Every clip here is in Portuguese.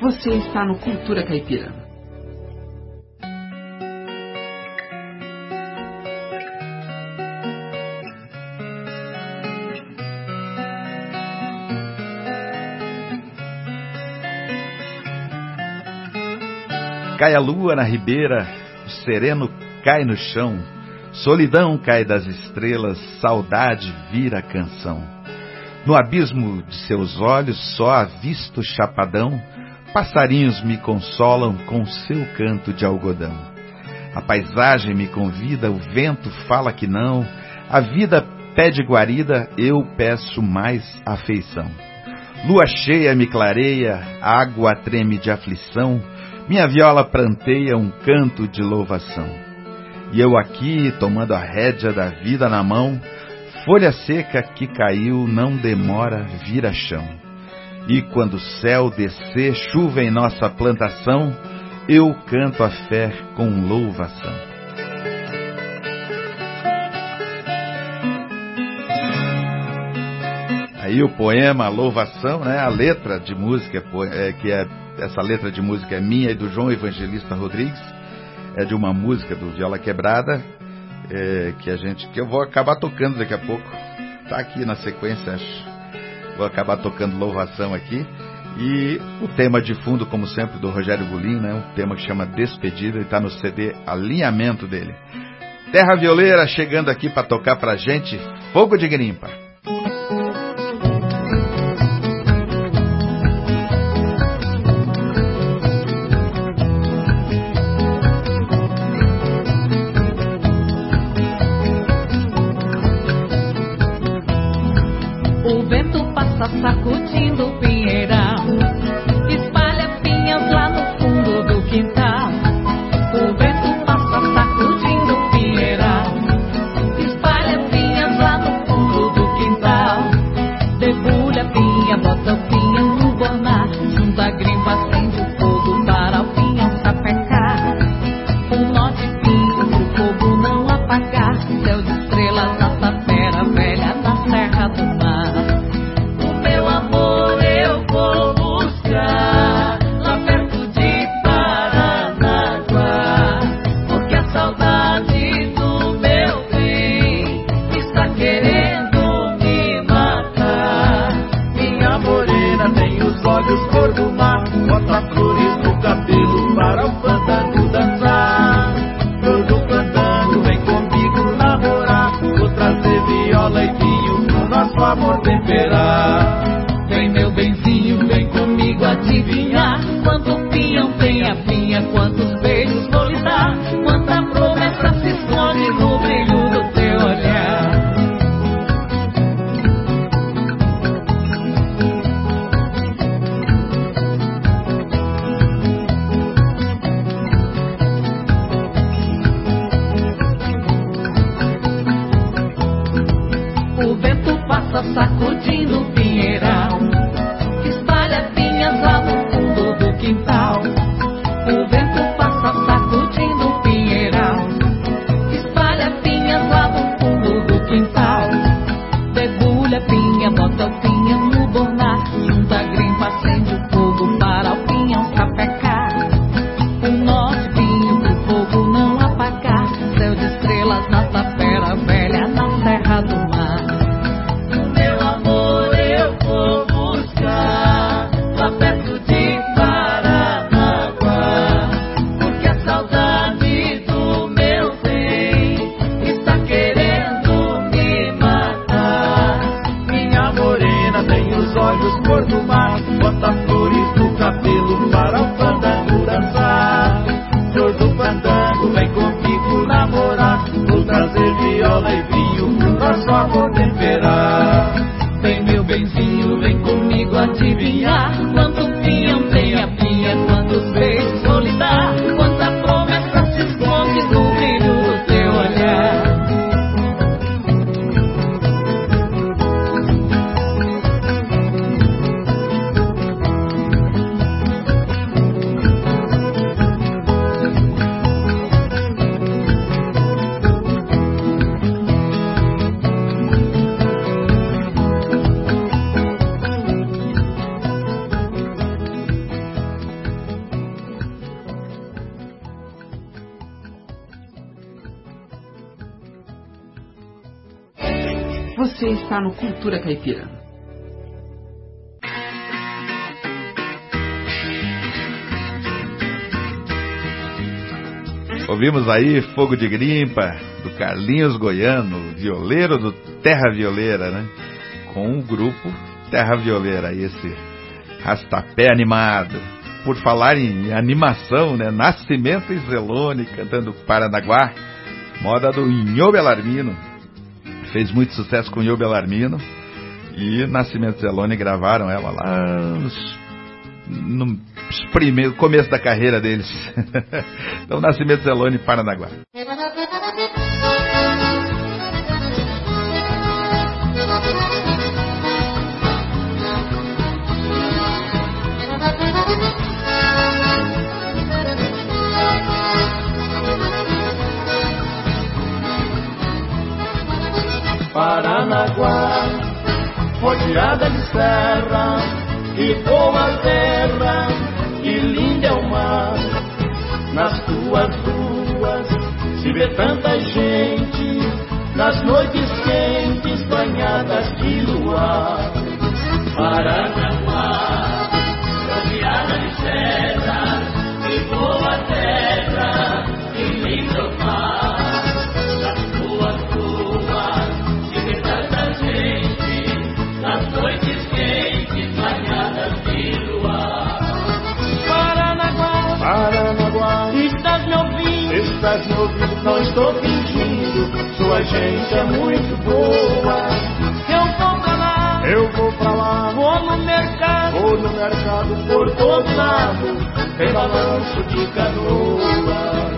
Você está no Cultura Caipira. Cai a lua na ribeira, o sereno cai no chão, solidão cai das estrelas, saudade vira canção. No abismo de seus olhos só avisto o chapadão, passarinhos me consolam com seu canto de algodão. A paisagem me convida, o vento fala que não, a vida pede guarida, eu peço mais afeição. Lua cheia me clareia, a água treme de aflição, minha viola pranteia um canto de louvação. E eu aqui, tomando a rédea da vida na mão, folha seca que caiu não demora vira chão. E quando o céu descer chuva em nossa plantação, eu canto a fé com louvação. Aí o poema Louvação, né? A letra de música, essa letra de música é minha e do João Evangelista Rodrigues, é de uma música do Viola Quebrada, que eu vou acabar tocando daqui a pouco. Tá aqui na sequência, acho. Vou acabar tocando Louvação aqui. E o tema de fundo, como sempre, do Rogério Gulim, né? Um tema que chama Despedida, e tá no CD Alinhamento dele. Terra Violeira chegando aqui para tocar pra gente Fogo de Grimpa. Sacudindo o pinheirão, espalha pinhas lá no fundo do quintal. O vento passa sacudindo o pinheirão, espalha pinhas lá no fundo do quintal. Debulha pinha, bota o pinhão no bornar, junta a grimpa, acende o fogo para o pinhão sapecar. Um nó de pinho pro fogo não apagar, céu de estrelas na tapera velha na serra do mar. Cor do mar, bota flores no cabelo para o pântano dançar. Todo cantando, vem comigo namorar, vou trazer viola e vinho pro nosso amor temperar. Vem meu benzinho, vem comigo adivinhar quanto pinhão tem a pinha, quantos beijos vou lhe dar, quanta promessa se esconde no brilho do teu olhar. Sacudindo o pinheirão, espalha pinhas lá no fundo do quintal. Você está no Cultura Caipira. Ouvimos aí Fogo de Grimpa, do Carlinhos Goiano, violeiro do Terra Violeira, né? Com o grupo Terra Violeira, aí esse rastapé animado. Por falar em animação, né? Nascimento e Zelone cantando Paranaguá, moda do Inho Belarmino. Fez muito sucesso com o Inho Belarmino. E Nascimento e Zelone gravaram ela lá no primeiro começo da carreira deles. Então, Nascimento e Zelone, Paranaguá. Paranaguá, rodeada de serra, e boa terra, e linda é o mar. Nas tuas ruas se vê tanta gente, nas noites quentes banhadas de luar. Paranaguá, rodeada de serra, e boa terra, e linda é o mar. Nas noites quentes, banhadas de luar. Paranaguá, Paranaguá, estás me ouvindo? Estás me ouvindo, não estou fingindo. Sua gente é muito boa. Eu vou pra lá, eu vou pra lá. Vou no mercado, por todo lado. Tem balanço de canoa.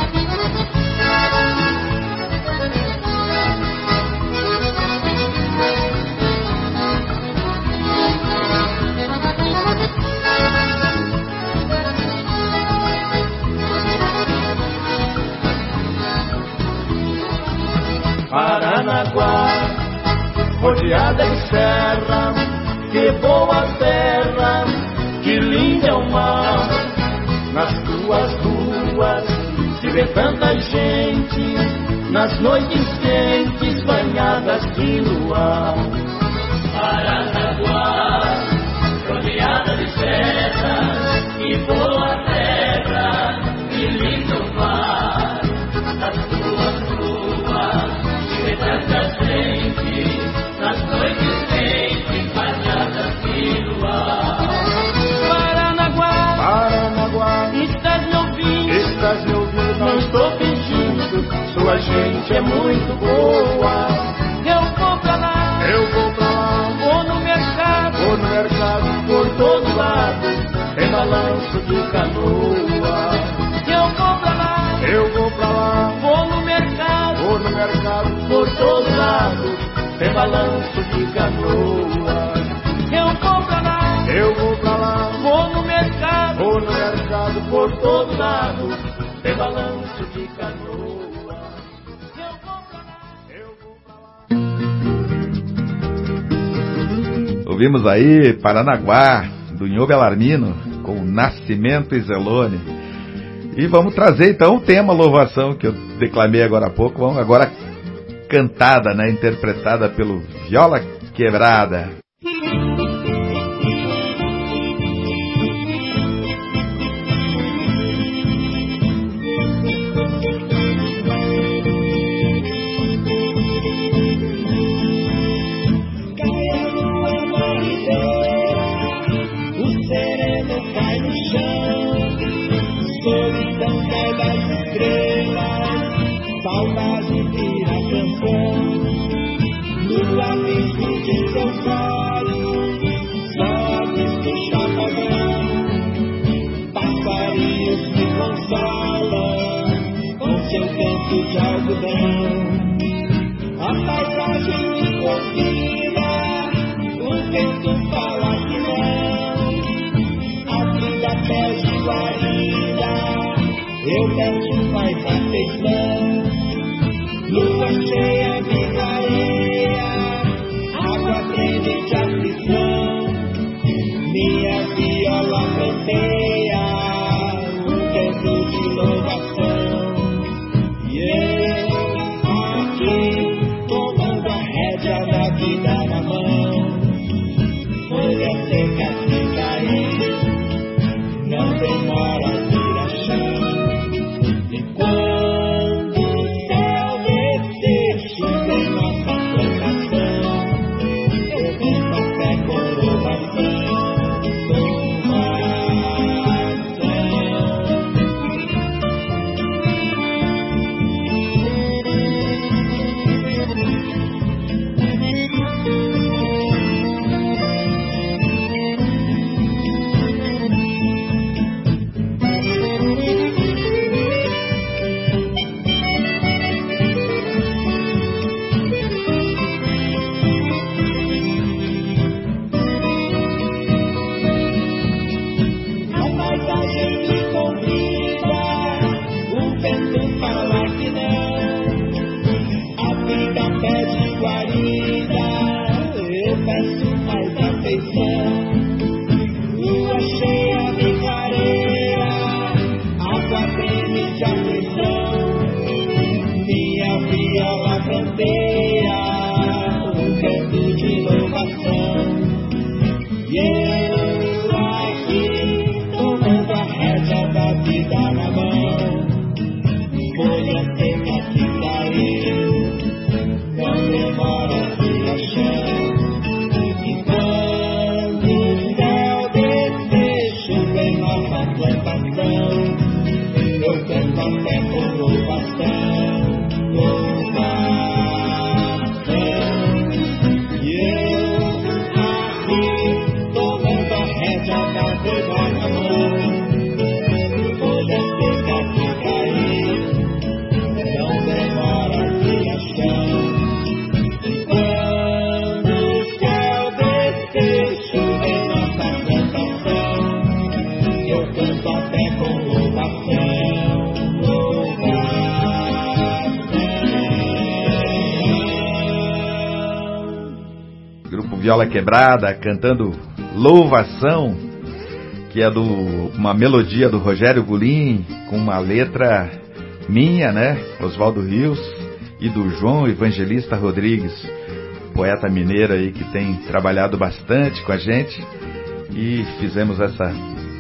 Paranaguá, rodeada de serra, que boa terra, que lindo é o mar. Nas tuas ruas se vê tanta gente, nas noites quentes banhadas de luar. Paranaguá, rodeada de serra, que boa terra, que lindo é o mar. Nas tuas ruas tanta gente, nas noites quentes, banhadas de luar. Paranaguá, Paranaguá, estás me ouvindo? Estás me ouvindo, não estou fingindo. Sua gente é muito boa. Eu vou pra lá, vou no mercado, por todo lado. Tem balanço de canoa. Eu vou pra lá, vou no mercado, por todo lado, tem balanço de canoa. Eu vou pra lá, vou no mercado, por todo lado, tem balanço de canoa. Eu vou pra lá. Ouvimos aí Paranaguá, do Inho Belarmino, com Nascimento e Zelone. E vamos trazer então o tema Louvação, que eu declamei agora há pouco. Vamos agora cantada, né, interpretada pelo Viola Quebrada. Aqui, tomando a rédea da Viola Quebrada, cantando Louvação, que é uma melodia do Rogério Gulim, com uma letra minha, né, Oswaldo Rios, e do João Evangelista Rodrigues, poeta mineiro aí que tem trabalhado bastante com a gente, e fizemos essa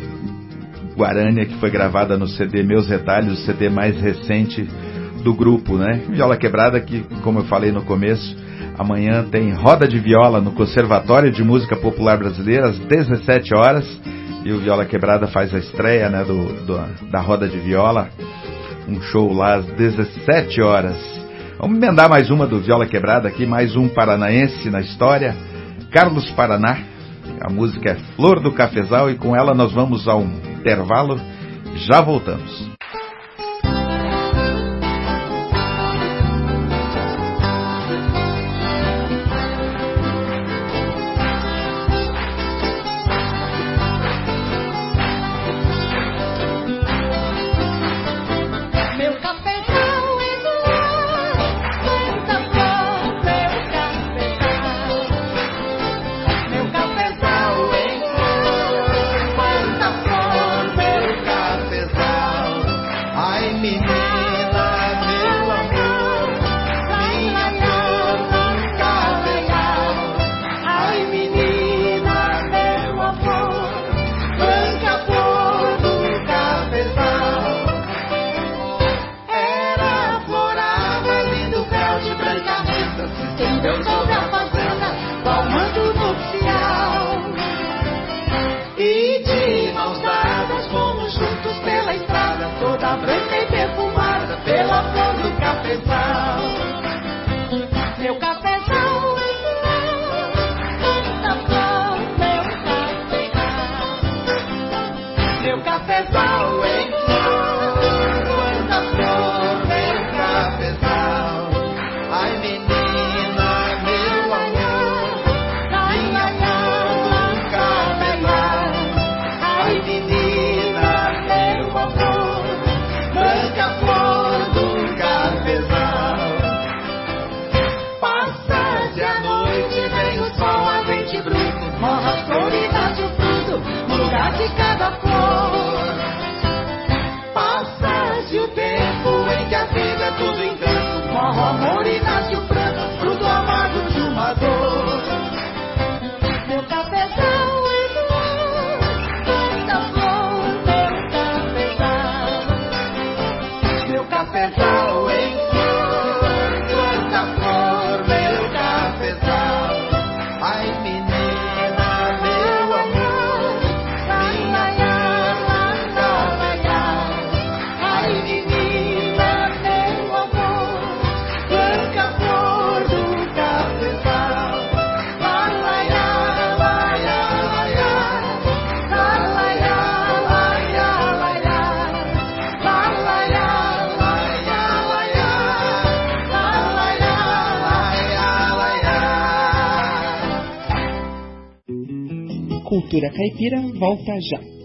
Guarânia que foi gravada no CD Meus Retalhos, o CD mais recente do grupo, né? Viola Quebrada, que, como eu falei no começo, amanhã tem roda de viola no Conservatório de Música Popular Brasileira às 17 horas, e o Viola Quebrada faz a estreia, né, da roda de viola, um show lá às 17 horas. Vamos emendar mais uma do Viola Quebrada aqui, mais um paranaense na história, Carlos Paraná. A música é Flor do Cafezal, e com ela nós vamos ao intervalo. Já voltamos. Cultura Caipira volta já.